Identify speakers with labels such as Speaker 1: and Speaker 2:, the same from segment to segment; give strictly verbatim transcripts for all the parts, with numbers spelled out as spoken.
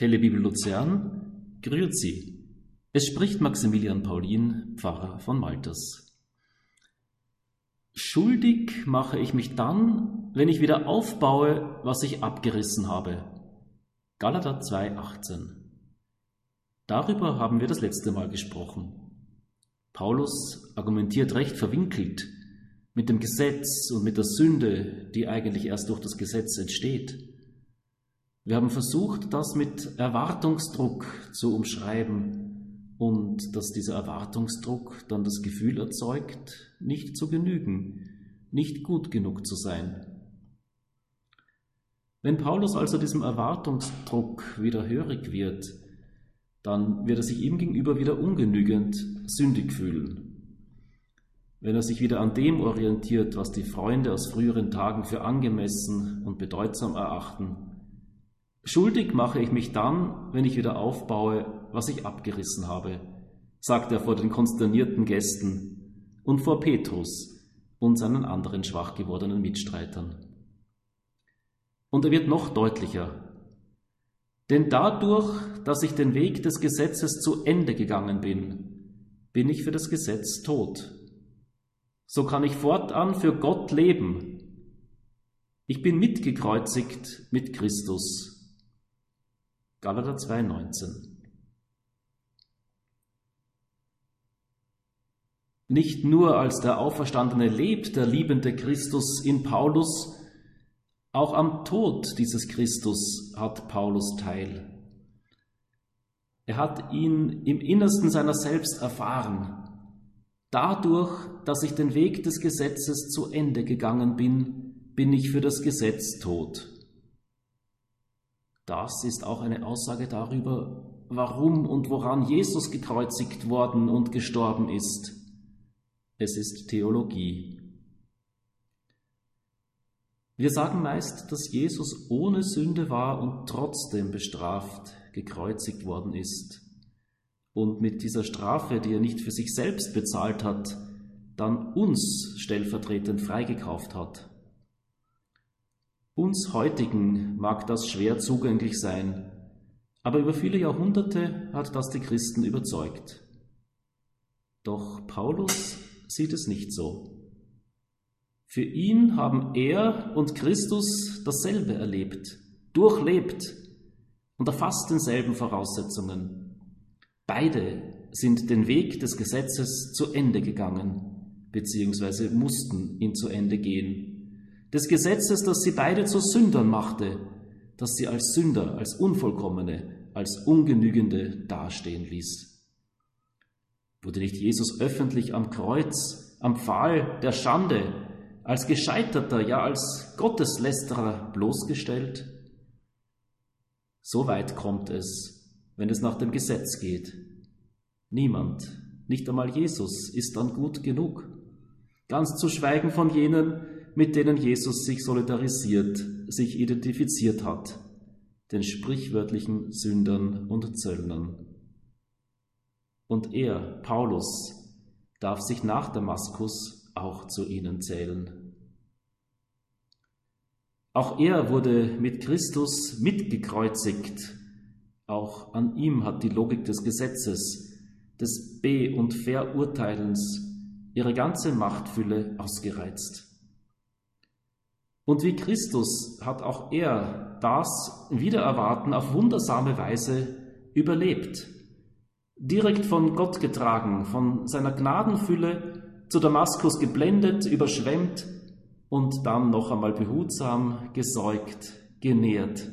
Speaker 1: Telebibel Luzern, grüezi. Es spricht Maximilian Paulin, Pfarrer von Malters. Schuldig mache ich mich dann, wenn ich wieder aufbaue, was ich abgerissen habe. Galater zwei, achtzehn. Darüber haben wir das letzte Mal gesprochen. Paulus argumentiert recht verwinkelt mit dem Gesetz und mit der Sünde, die eigentlich erst durch das Gesetz entsteht. Wir haben versucht, das mit Erwartungsdruck zu umschreiben und dass dieser Erwartungsdruck dann das Gefühl erzeugt, nicht zu genügen, nicht gut genug zu sein. Wenn Paulus also diesem Erwartungsdruck wieder hörig wird, dann wird er sich ihm gegenüber wieder ungenügend sündig fühlen. Wenn er sich wieder an dem orientiert, was die Freunde aus früheren Tagen für angemessen und bedeutsam erachten. Schuldig mache ich mich dann, wenn ich wieder aufbaue, was ich abgerissen habe, sagt er vor den konsternierten Gästen und vor Petrus und seinen anderen schwach gewordenen Mitstreitern. Und er wird noch deutlicher. Denn dadurch, dass ich den Weg des Gesetzes zu Ende gegangen bin, bin ich für das Gesetz tot. So kann ich fortan für Gott leben. Ich bin mitgekreuzigt mit Christus. Galater zwei, neunzehn. Nicht nur als der Auferstandene lebt der liebende Christus in Paulus, auch am Tod dieses Christus hat Paulus teil. Er hat ihn im Innersten seiner selbst erfahren. Dadurch, dass ich den Weg des Gesetzes zu Ende gegangen bin, bin ich für das Gesetz tot. Das ist auch eine Aussage darüber, warum und woran Jesus gekreuzigt worden und gestorben ist. Es ist Theologie. Wir sagen meist, dass Jesus ohne Sünde war und trotzdem bestraft gekreuzigt worden ist und mit dieser Strafe, die er nicht für sich selbst bezahlt hat, dann uns stellvertretend freigekauft hat. Uns Heutigen mag das schwer zugänglich sein, aber über viele Jahrhunderte hat das die Christen überzeugt. Doch Paulus sieht es nicht so. Für ihn haben er und Christus dasselbe erlebt, durchlebt unter fast denselben Voraussetzungen. Beide sind den Weg des Gesetzes zu Ende gegangen, beziehungsweise mussten ihn zu Ende gehen. Des Gesetzes, das sie beide zu Sündern machte, das sie als Sünder, als Unvollkommene, als Ungenügende dastehen ließ. Wurde nicht Jesus öffentlich am Kreuz, am Pfahl der Schande, als Gescheiterter, ja als Gotteslästerer bloßgestellt? So weit kommt es, wenn es nach dem Gesetz geht. Niemand, nicht einmal Jesus, ist dann gut genug. Ganz zu schweigen von jenen, mit denen Jesus sich solidarisiert, sich identifiziert hat, den sprichwörtlichen Sündern und Zöllnern. Und er, Paulus, darf sich nach Damaskus auch zu ihnen zählen. Auch er wurde mit Christus mitgekreuzigt. Auch an ihm hat die Logik des Gesetzes, des Be- und Verurteilens ihre ganze Machtfülle ausgereizt. Und wie Christus hat auch er das wider Erwarten auf wundersame Weise überlebt. Direkt von Gott getragen, von seiner Gnadenfülle zu Damaskus geblendet, überschwemmt und dann noch einmal behutsam gesäugt, genährt.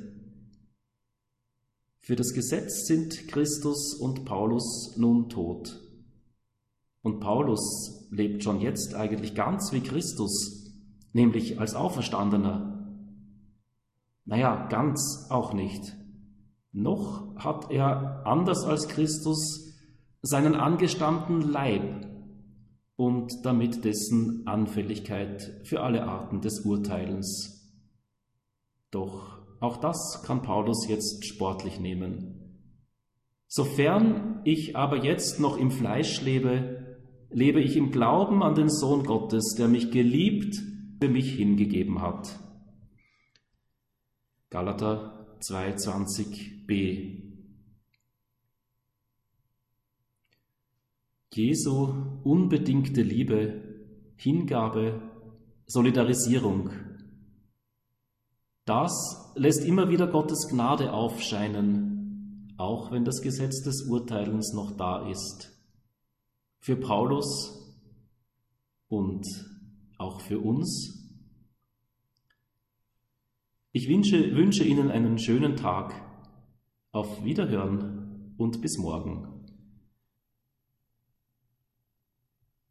Speaker 1: Für das Gesetz sind Christus und Paulus nun tot. Und Paulus lebt schon jetzt eigentlich ganz wie Christus, nämlich als Auferstandener. Naja, ganz auch nicht. Noch hat er, anders als Christus, seinen angestammten Leib und damit dessen Anfälligkeit für alle Arten des Urteilens. Doch auch das kann Paulus jetzt sportlich nehmen. Sofern ich aber jetzt noch im Fleisch lebe, lebe ich im Glauben an den Sohn Gottes, der mich geliebt, für mich hingegeben hat. Galater zwei zwanzig b. Jesu unbedingte Liebe, Hingabe, Solidarisierung. Das lässt immer wieder Gottes Gnade aufscheinen, auch wenn das Gesetz des Urteilens noch da ist. Für Paulus und auch für uns. Ich wünsche, wünsche Ihnen einen schönen Tag. Auf Wiederhören und bis morgen.